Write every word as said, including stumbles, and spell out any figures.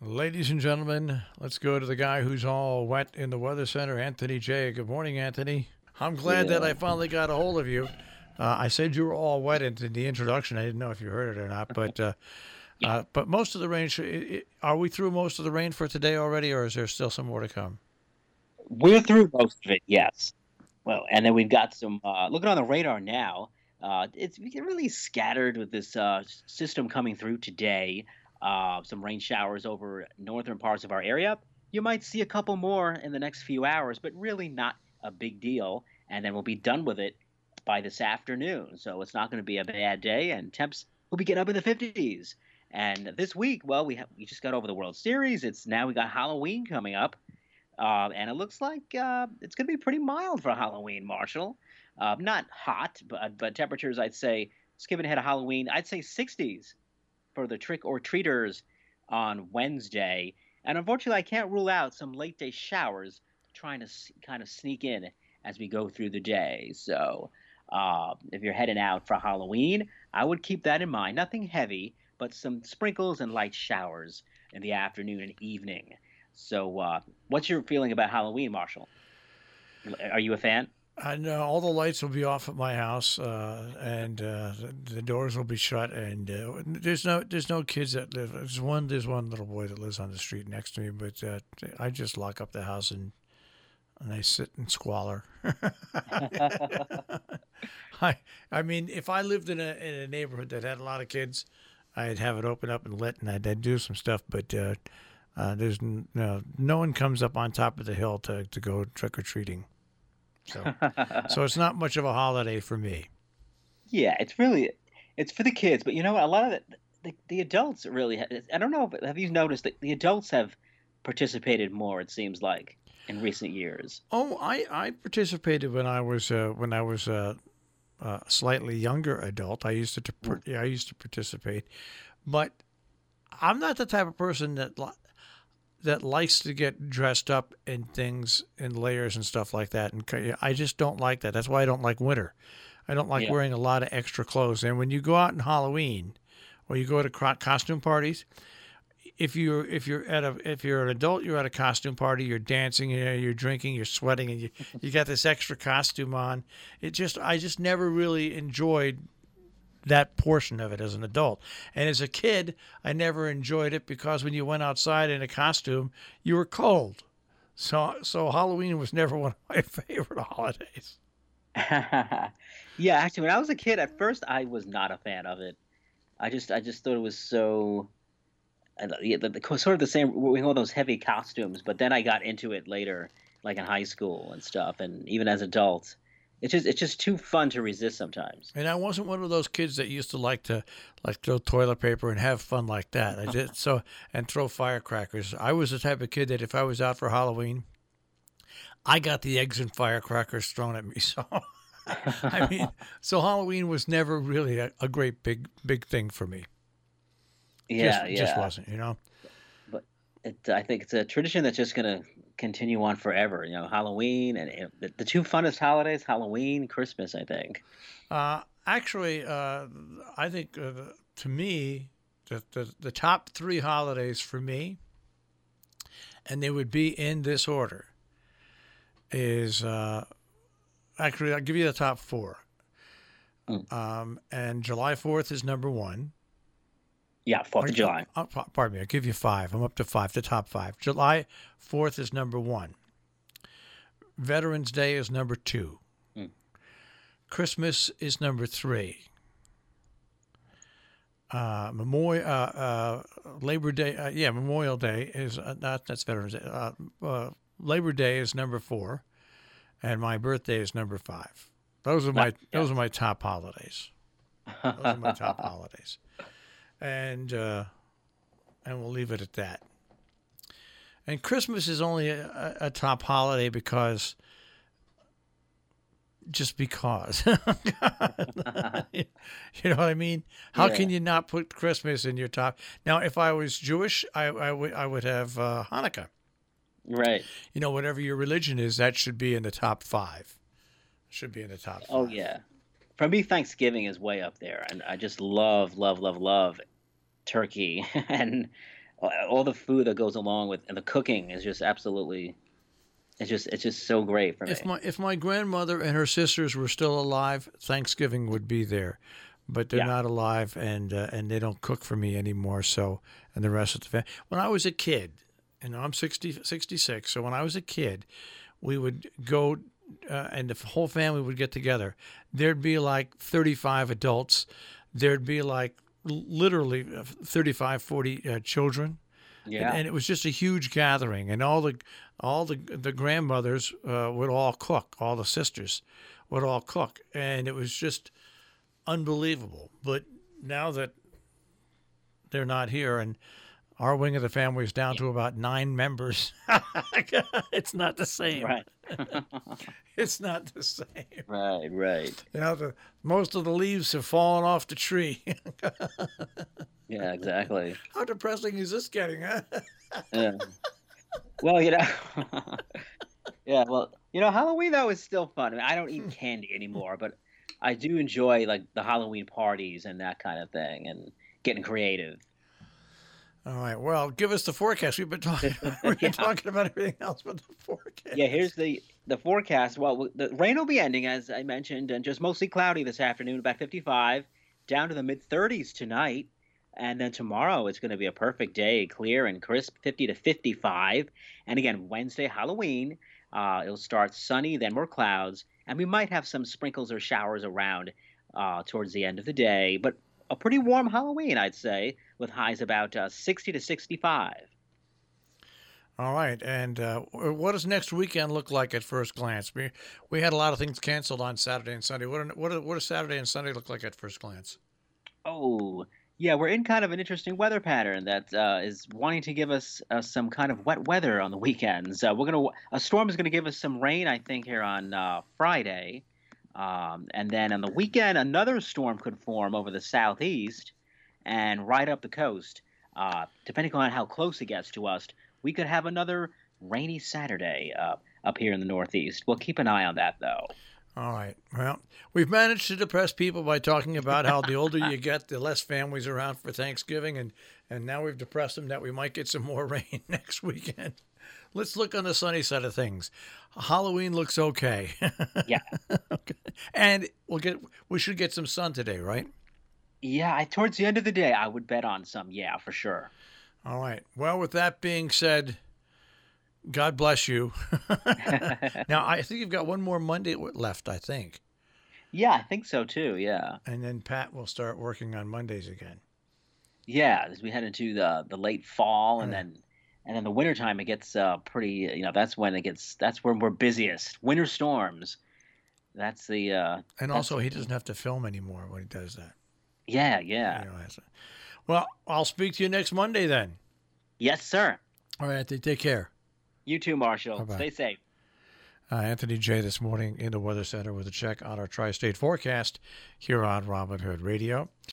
Ladies and gentlemen, let's go to the guy who's all wet in the weather center, Anthony J. Good morning, Anthony. I'm glad that Yeah. I finally got a hold of you. Uh, I said you were all wet in the introduction. I didn't know if you heard it or not, but uh, Yeah. uh, but most of the rain. sh- i- i- Are we through most of the rain for today already, or is there still some more to come? We're through most of it, yes. Well, and then we've got some uh, looking on the radar now. Uh, it's really scattered with this uh, s- system coming through today. Uh, some rain showers over northern parts of our area. You might see a couple more in the next few hours, but really not a big deal. And then we'll be done with it by this afternoon. So it's not going to be a bad day, and temps will be getting up in the fifties. And this week, well, we ha- we just got over the World Series. It's now we got Halloween coming up. Uh, and it looks like uh, it's going to be pretty mild for Halloween, Marshall. Uh, not hot, but but temperatures, I'd say, skipping ahead of Halloween, I'd say sixties for the trick or treaters on Wednesday. And unfortunately, I can't rule out some late day showers trying to s- kind of sneak in as we go through the day. So uh, if you're heading out for Halloween, I would keep that in mind. Nothing heavy, but some sprinkles and light showers in the afternoon and evening. So, uh, what's your feeling about Halloween, Marshall? Are you a fan? I know all the lights will be off at my house, uh, and uh, the, the doors will be shut. And uh, there's no there's no kids that live. There's one there's one little boy that lives on the street next to me, but uh, I just lock up the house and and I sit and squalor. I I mean, if I lived in a in a neighborhood that had a lot of kids, I'd have it open up and lit, and I'd, I'd do some stuff. But uh, uh, there's n- no no one comes up on top of the hill to to go trick or treating. So so it's not much of a holiday for me. Yeah, it's really it's for the kids, but you know what? A lot of the the, the adults really. ha- I don't know, but have you noticed that the adults have participated more? It seems like in recent years. Oh, I, I participated when I was uh, when I was a, a slightly younger adult. I used to, to Mm. par- yeah, I used to participate, but I'm not the type of person that li- that likes to get dressed up in things in layers and stuff like that. And ca- I just don't like that. That's why I don't like winter. I don't like Yeah, wearing a lot of extra clothes. And when you go out in Halloween or you go to cro- costume parties, if you're if you're at a if you're an adult, you're at a costume party, you're dancing, you know, you're drinking, you're sweating, and you you got this extra costume on. It just I just never really enjoyed that portion of it as an adult. And as a kid, I never enjoyed it because when you went outside in a costume, you were cold. So so Halloween was never one of my favorite holidays. yeah. Actually, when I was a kid, at first I was not a fan of it. I just I just thought it was so. And the, yeah, the, the sort of the same with all those heavy costumes. But then I got into it later, like in high school and stuff, and even as adults, it's just it's just too fun to resist sometimes. And I wasn't one of those kids that used to like to like throw toilet paper and have fun like that. I did so and throw firecrackers. I was the type of kid that if I was out for Halloween, I got the eggs and firecrackers thrown at me. So I mean, so Halloween was never really a, a great big big thing for me. Just Yeah, just yeah. wasn't, you know. But it, I think it's a tradition that's just gonna continue on forever. You know, Halloween and and the, the two funnest holidays, Halloween, Christmas. I think. Uh, actually, uh, I think uh, to me, the, the the top three holidays for me, and they would be in this order, is uh, actually I'll give you the top four. Mm. Um, and July Fourth is number one. Yeah, Fourth Or, of uh, July. uh, pardon me, I'll give you five. I'm up to five. The top five. July Fourth is number one. Veterans Day is number two. Mm. Christmas is number three. Uh, Memorial, uh, uh, Labor Day, uh, yeah, Memorial Day is uh, not that's Veterans Day. Uh, uh, Labor Day is number four, and my birthday is number five. Those are Nice. my those are Yes. my top holidays. Those are my top holidays, and uh, and we'll leave it at that. And Christmas is only a, a top holiday because just because. You know what I mean? How Yeah. can you not put Christmas in your top? Now, if I was Jewish, I, I would I would have uh, Hanukkah. Right. You know, whatever your religion is, that should be in the top five. Should be in the top Oh five. yeah. For me, Thanksgiving is way up there, and I just love, love, love, love turkey and all the food that goes along with, and the cooking is just absolutely. It's just it's just so great for me. If my if my grandmother and her sisters were still alive, Thanksgiving would be there, but they're Yeah. not alive, and uh, and they don't cook for me anymore. So, and the rest of the family. When I was a kid, and I'm sixty, sixty-six, so when I was a kid, we would go, uh, and the whole family would get together. There'd be like thirty-five adults. There'd be like literally thirty-five, forty uh, children. Yeah. And, and it was just a huge gathering, and all the all the the grandmothers uh, would all cook, all the sisters would all cook, and it was just unbelievable. But now that they're not here, and our wing of the family is down to about nine members, it's not the same. Right. It's not the same. Right. Right. You know, the most of the leaves have fallen off the tree. Yeah. Exactly. How depressing is this getting, huh? Yeah. Well, you know. Yeah. Well, you know, Halloween though is still fun. I mean, I don't eat candy anymore, but I do enjoy like the Halloween parties and that kind of thing, and getting creative. All right. Well, give us the forecast. We've been talking. We've been Yeah. talking about everything else but the forecast. Yeah, here's the the forecast. Well, the rain will be ending as I mentioned, and just mostly cloudy this afternoon, about fifty-five, down to the mid thirties tonight, and then tomorrow it's going to be a perfect day, clear and crisp, fifty to fifty-five, and again Wednesday, Halloween, uh, it'll start sunny, then more clouds, and we might have some sprinkles or showers around uh, towards the end of the day, but a pretty warm Halloween, I'd say, with highs about uh, sixty to sixty-five. All right. And uh, what does next weekend look like at first glance? We we had a lot of things canceled on Saturday and Sunday. What are, what are, what does Saturday and Sunday look like at first glance? Oh, yeah, we're in kind of an interesting weather pattern that uh, is wanting to give us uh, some kind of wet weather on the weekends. Uh, we're gonna a storm is gonna give us some rain, I think, here on uh, Friday, um, and then on the weekend another storm could form over the southeast and right up the coast. Uh, depending on how close it gets to us, we could have another rainy Saturday uh, up here in the Northeast. We'll keep an eye on that, though. All right. Well, we've managed to depress people by talking about how the older you get, the less families around for Thanksgiving, and, and now we've depressed them that we might get some more rain next weekend. Let's look on the sunny side of things. Halloween looks okay. Yeah. Okay. And we'll get we should get some sun today, right? Yeah, I, towards the end of the day, I would bet on some. Yeah, for sure. All right. Well, with that being said, God bless you. Now, I think you've got one more Monday left, I think. Yeah, I think so too. Yeah. And then Pat will start working on Mondays again. Yeah, as we head into the the late fall, and Yeah. then and then the wintertime, it gets uh, pretty. You know, that's when it gets. That's when we're busiest. Winter storms. That's the. Uh, And that's also, he doesn't have to film anymore when he does that. yeah, yeah. You know, that's- well, I'll speak to you next Monday then. Yes, sir. All right, Anthony, take care. You too, Marshall. Bye-bye. Stay safe. Uh, Anthony J. this morning in the Weather Center with a check on our tri-state forecast here on Robin Hood Radio.